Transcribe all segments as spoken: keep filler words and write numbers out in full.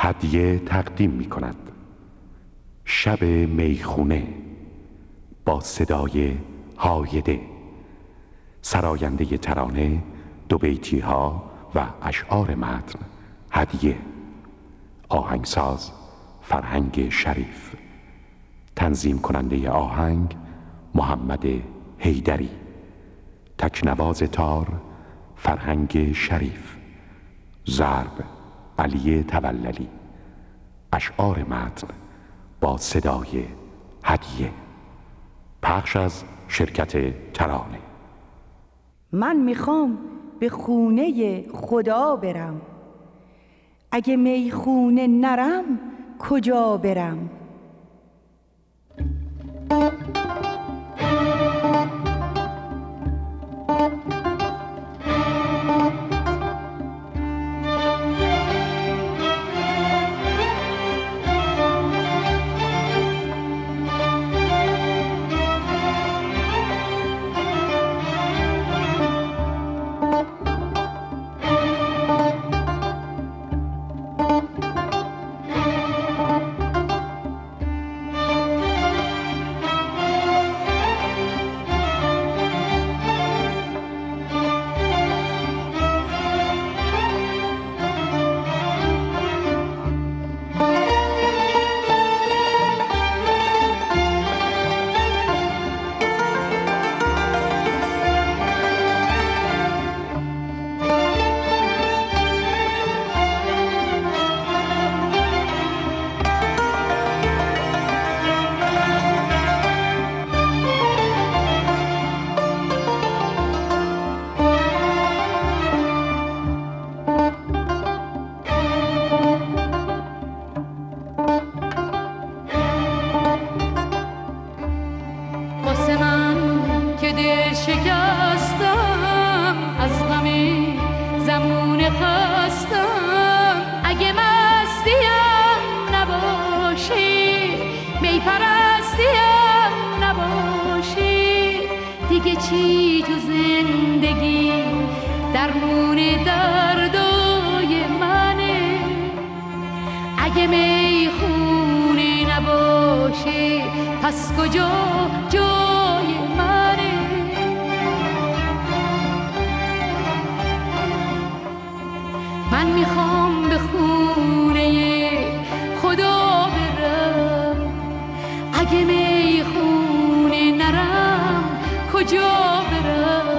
هدیه تقدیم می کند. شب میخونه با صدای هایده، سراینده ترانه، دو بیتی ها و اشعار متن هدیه، آهنگساز فرهنگ شریف، تنظیم کننده آهنگ محمد حیدری، تکنواز تار فرهنگ شریف، ضرب علی توللی، اشعار متن با صدای هدیه، پخش از شرکت ترانه. من میخوام به خونه خدا برم، اگه میخونه نرم کجا برم؟ چی تو زندگی درمون دردای منه؟ اگه میخونی نباشه پس کجا جای منه؟ من میخوام به خونه خدا برم، اگه میخونی نرم کجا برم؟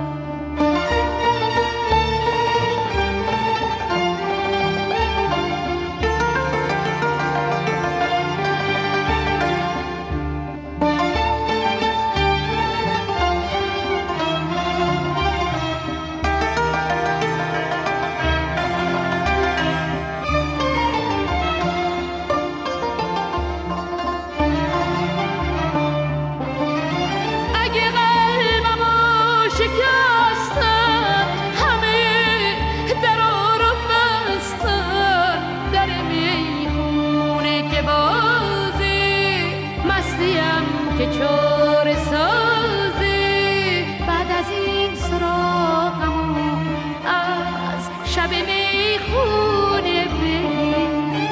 که چاره سازی بعد از این سراغمون از شب میخونه بگی،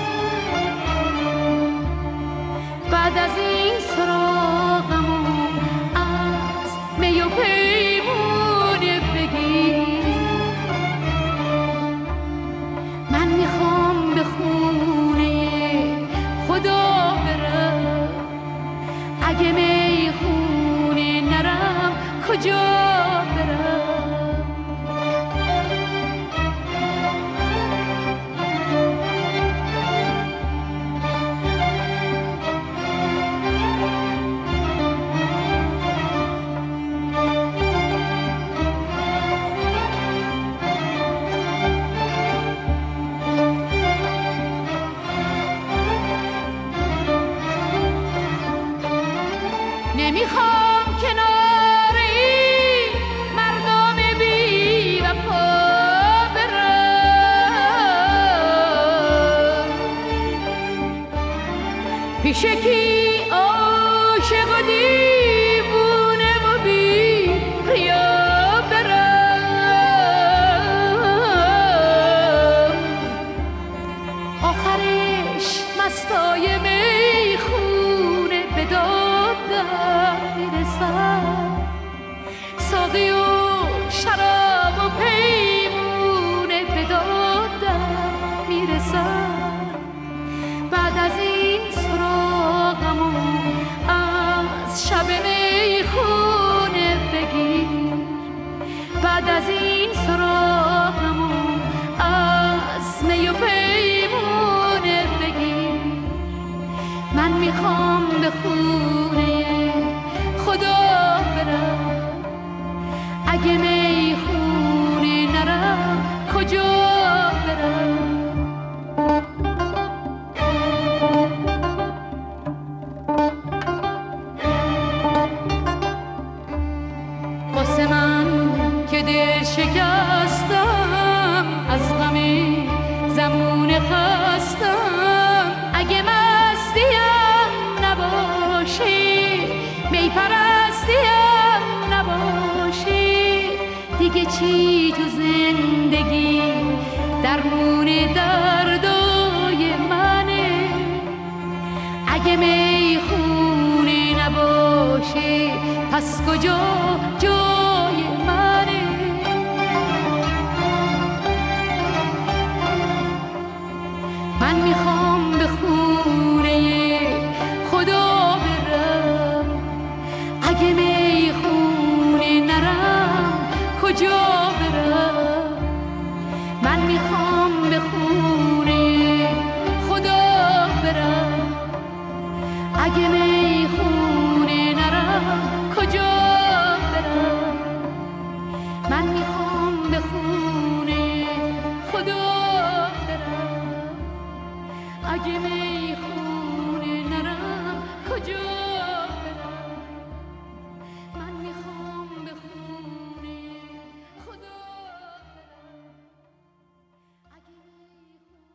بعد از این سراغمون از می و پیمونه بگی. من میخوام به خونه خدا برم، اگه میخونه نرم کجا برم؟ نمیخوام کنار این مردم بی وفا برم، پیش کی عاشق و دیوونه و بی ریا برم. آخر دستای میخونه به دادم میرسد، ساقی و شراب و پیمونه به دادم میرسد. بعد از این سراغمو از شب میخونه بگیر، بعد از این سراغمو از می و پیمونه بگیر. من میخوام به خونه خدا برم، اگه میخونه نرم کجا برم؟ واسه من که دل شکستم، از غم زمون خستم، اگه مستیم نباشی، می پرستیم نباشی، دیگه چی تو زندگی درمون دردای منه؟ اگه می خونه نباشه پس کجا جای منه؟ من میخوام به خونه خدا برم، اگه می خونه نرم کجا برم؟ من میخوام به خونه خدا برم، اگه می خونه نرم کجا برم؟ من میخوام به خونه خدا برم، اگه می خونه نرم کجا برم؟ من میخوام به خونه خدا برم، اگه می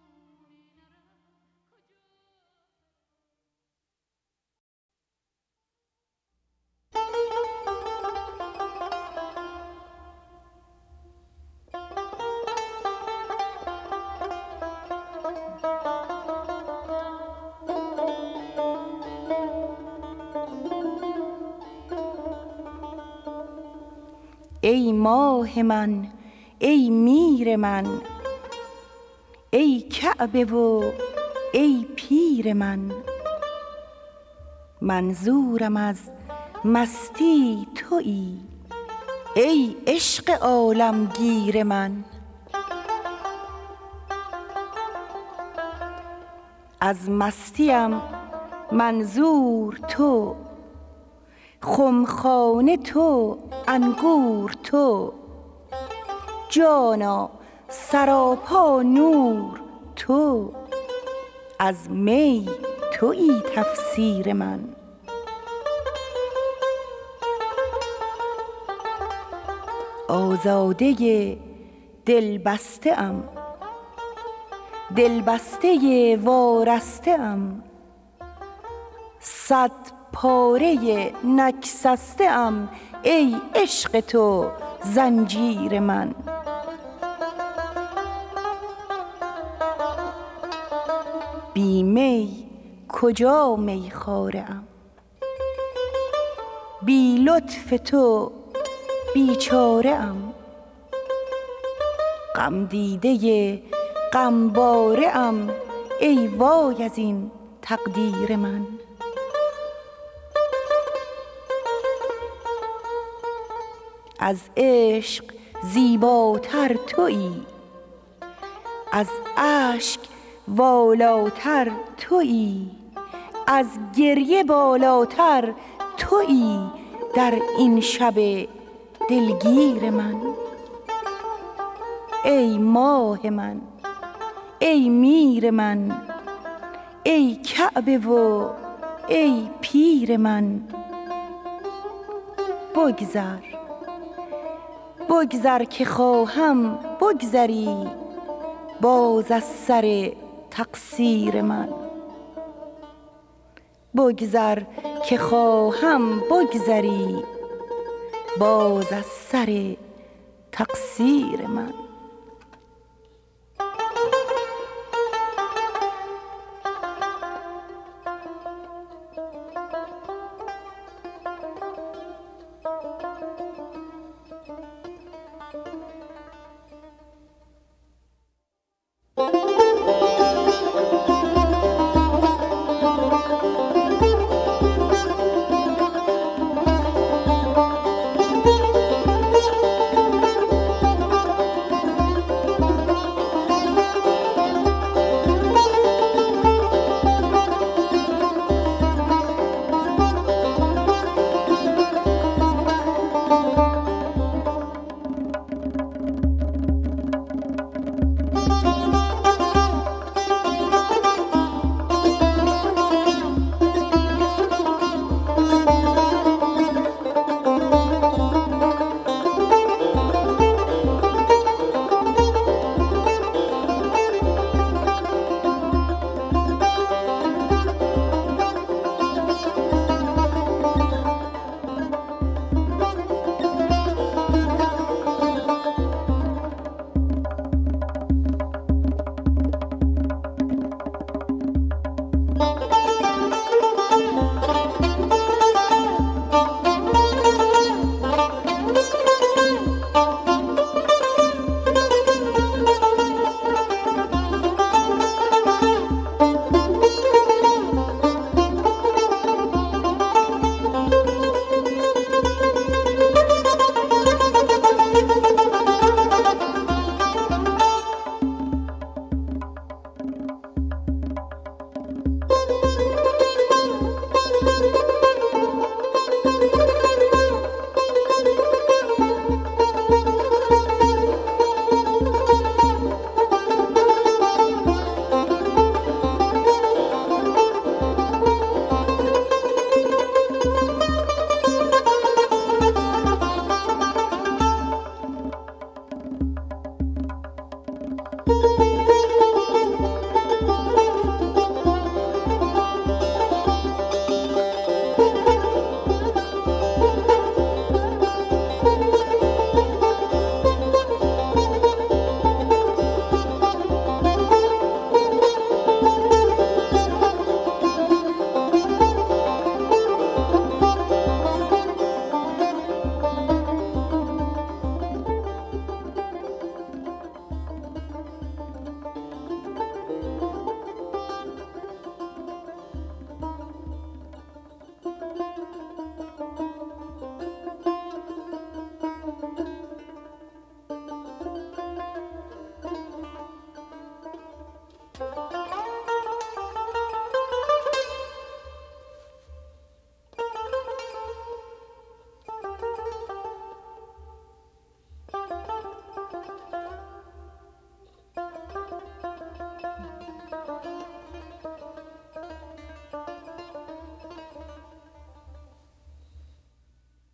ای ماه من، ای میر من، ای کعبه و ای پیر من، منظورم از مستی تویی، ای عشق عالمگیر من. از مستیم منظور تو، خمخانه تو، انگور تو، جانا سراپا نور تو، از می تویی تفسیر من. آزاده دل بسته ام، دل بسته وارسته ام، صد پاره نگسسته ام، ای عشق تو زنجیر من. بی می کجا میخواره ام، بی لطف تو بیچاره ام، غم دیده غمباره ام، ای وای از این تقدیر من. از عشق زیباتر تویی، از اشک والاتر تویی، از گریه بالاتر تویی، در این شب دلگیر من. ای ماه من، ای میر من، ای کعبه و ای پیر من. بگذر بگذر که خواهم بگذری باز از سر تقصیر من. بگذر که خواهم بگذری باز از سر تقصیر من.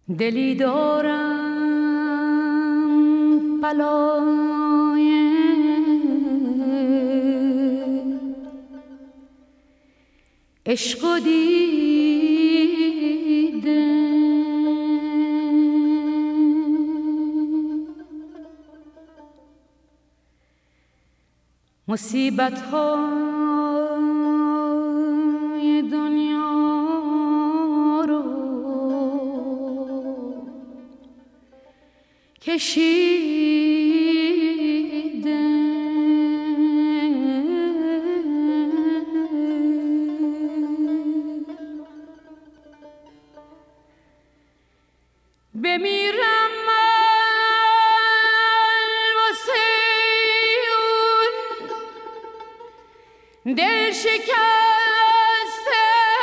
دلی دارم بلای عشق و دیده، مصیبت های دنیا رو کشیده، بمیرم من واسه اون دل شکسته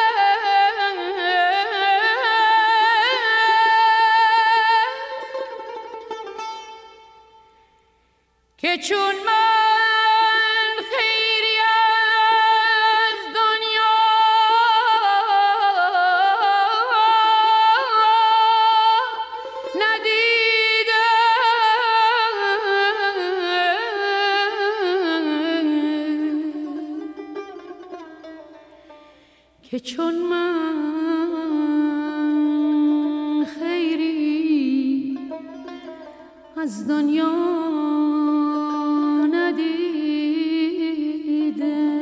که چون من خیری از دنیا که چون من خیری از دنیا ندیده.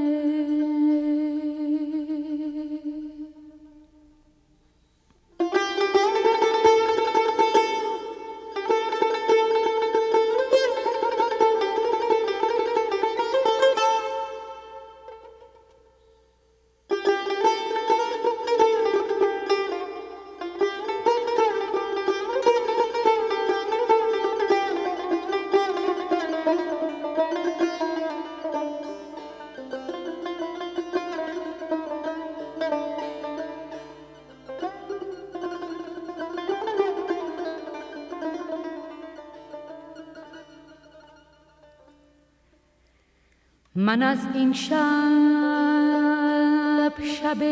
من از این شب شب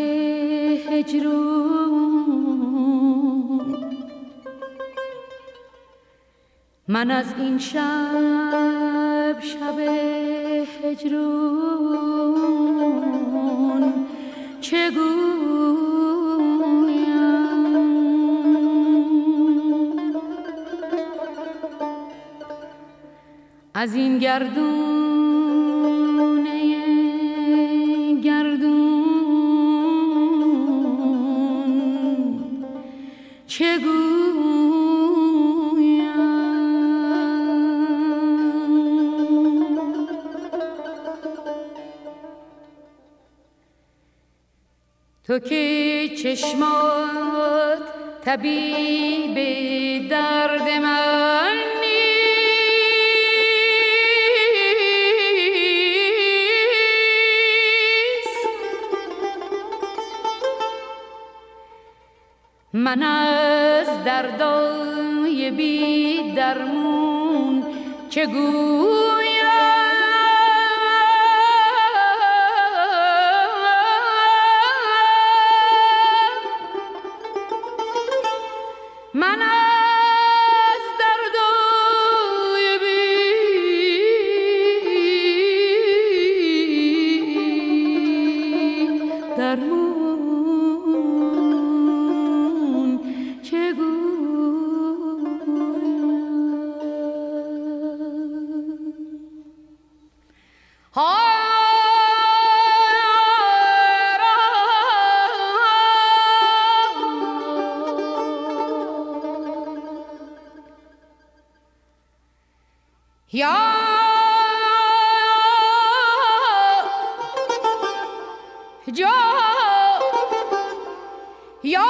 هجرون، من از این شب شب هجرون چه گویم؟ از این گردون چه گویم؟ تو که چشمات طبیب درد من من از دردای بی درمون چه گویم؟ من از دردای بی درمون یا جا یا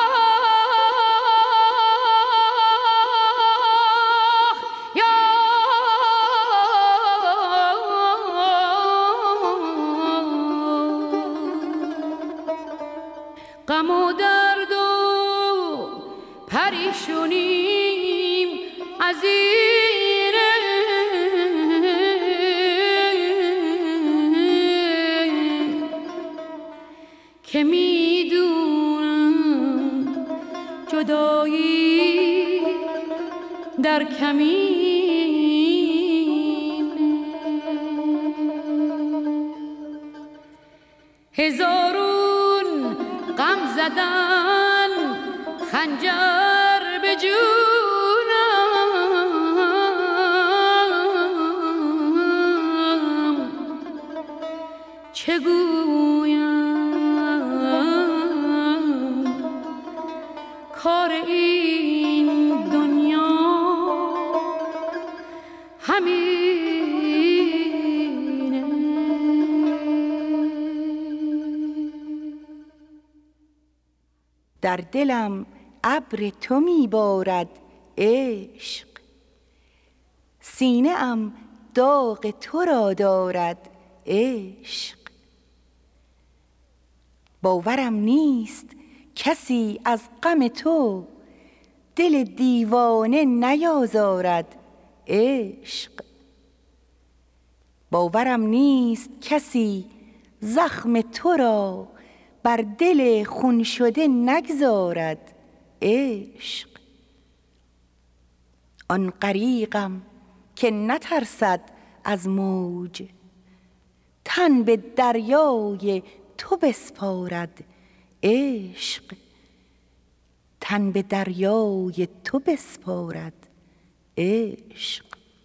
غم و درد و پریشونیم از اینه که میدونم خدایی در کمین، هزارون غم زدن خنجر به جونم، چه گویم کار این دنیا همینه. در دلم ابر تو می بارد عشق، سینه ام داغ تو را دارد عشق. باورم نیست کسی از غم تو دل دیوانه نیازارد عشق. باورم نیست کسی زخم تو را بر دل خون شده نگذارد عشق. آن غریقم که نترسد از موج، تن به دریای تو بسپارد عشق. تن به دریای تو بسپارد عشق.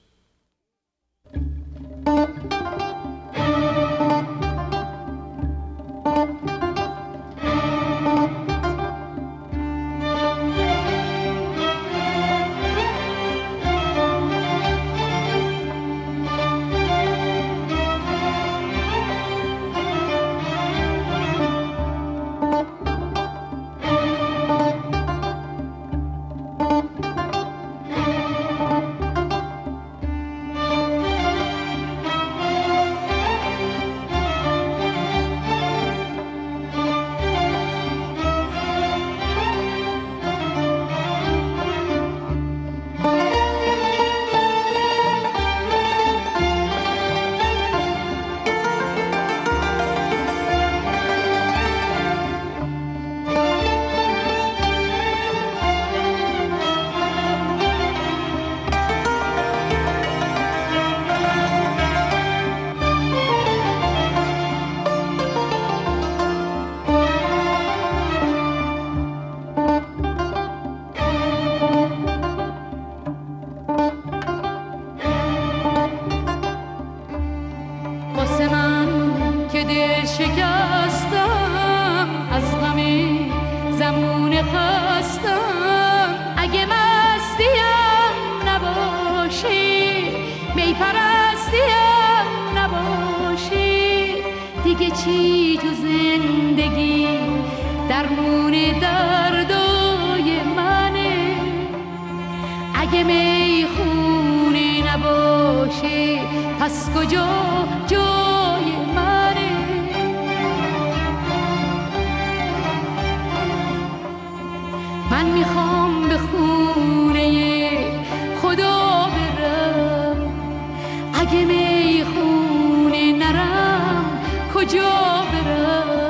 چی تو زندگی درمون دردای منه؟ اگه میخونه نباشه پس کجا جای منه؟ من میخوام به خونه خدا برم، اگه میخونه نرم کجا برم؟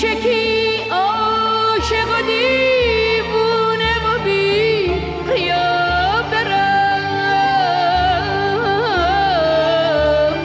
عشقی عاشق و دیوونه و بی ریا برم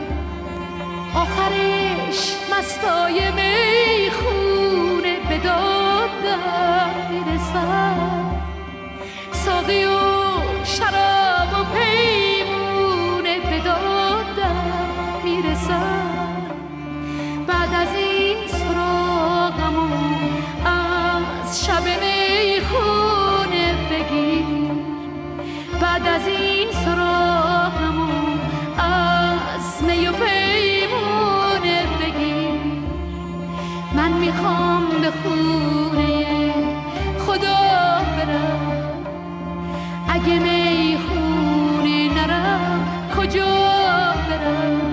آخرش مستای میخونه به دادم میرسم ساقی و شراب و پیمونه به دادم میرسم بعد از این سراغمو از شب میخونه بگیر بعد از این سراغمو از می و پیمونه بگیر من میخوام به خونه خدا برم اگه میخونه نرم کجا برم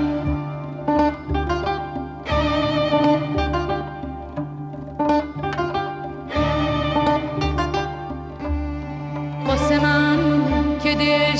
واسه من که دل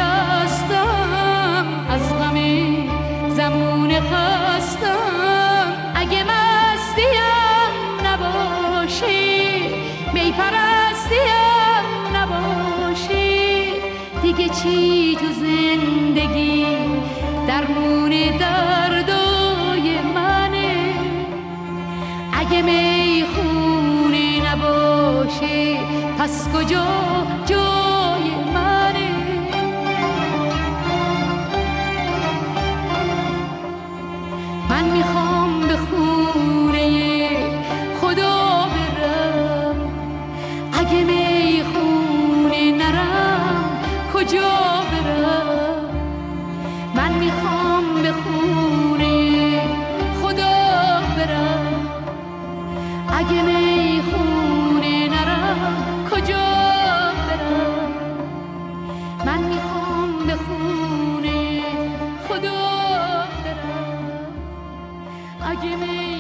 شکستم از غمی زمون خستم اگه مستیم نباشی می پرستیم نباشی دیگه چی تو زندگی درمون دردای منه اگه می خونی نباشی پس کجا جای منه من میخوام به خونه خدا برم اگه می خونه نرم کجا برم من میخوام به خونه خدا برم اگه می خونه نرم کجا برم من میخوام به خونه خدا برم اگه می